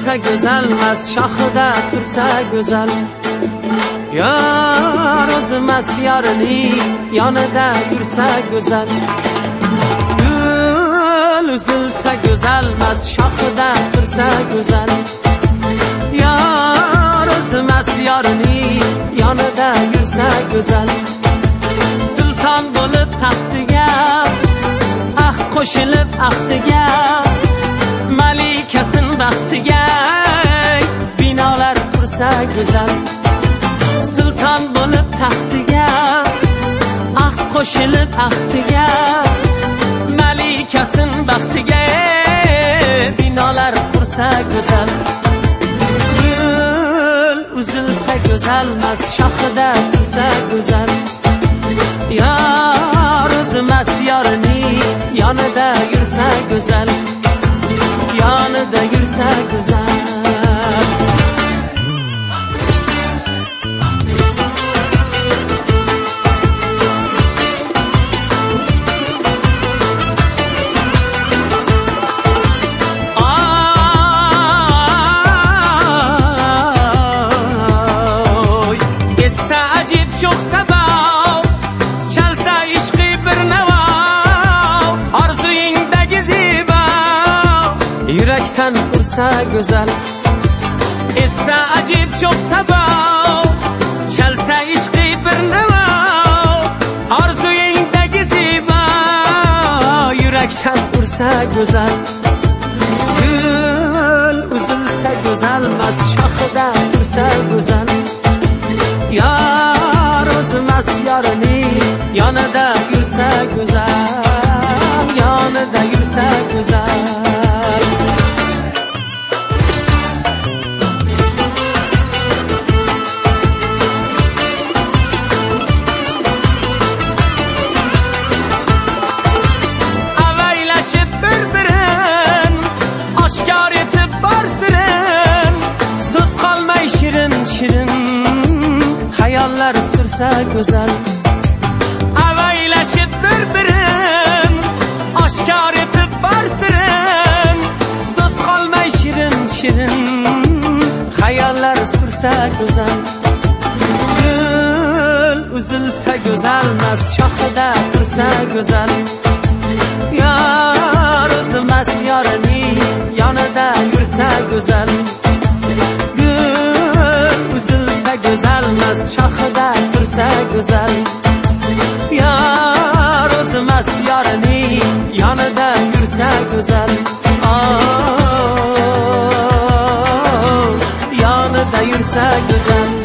uzilsa go'zalmas, shoxida tursa go'zal. Yor o'zimas yorining yonida yursa go'zal. Gul uzilsa go'zalmas, shoxida tursa go'zal. Yor o'zimas yorining yonida yursa go'zal. Sulton bo'lib taxtiga ahd qo'shilib ahdiga, malikasin baxtiga binolar qursa go'zal. Sulton bo'lib taxtiga ahd qo'shilib ahdiga, malikasin baxtiga binolar qursa go'zal. Gul uzilsa go'zalmas, shoxida tursa go'zal. Yor o'zimas yorining yonida yursa go'zal. Yonida yursa go'zal. Yurakdan ursa go'zal. Essa ajib sho'x sabo, chalsa ishqi bir navo, orzuyingdagi zibo. Yurakdan ursa go'zal. Gul uzilsa go'zalmas, shoxida tursa go'zal. Yor o'zimas yorining yonida yursa go'zal. Yonida yursa go'zal. Hayallar sürsa güzel. Avaylashib bir-birin oshkor etib borsirin, so'z qolmay shirin-shirin hayallar sursa güzel. Gul uzilsa go'zalmas, shoxida tursa go'zal. Yor o'zimas yorining yonida yursa go'zal. Güzelmas, shoxida tursa go'zal. Yor o'zimas yorining yonida yursa go'zal. Yonida yursa go'zal.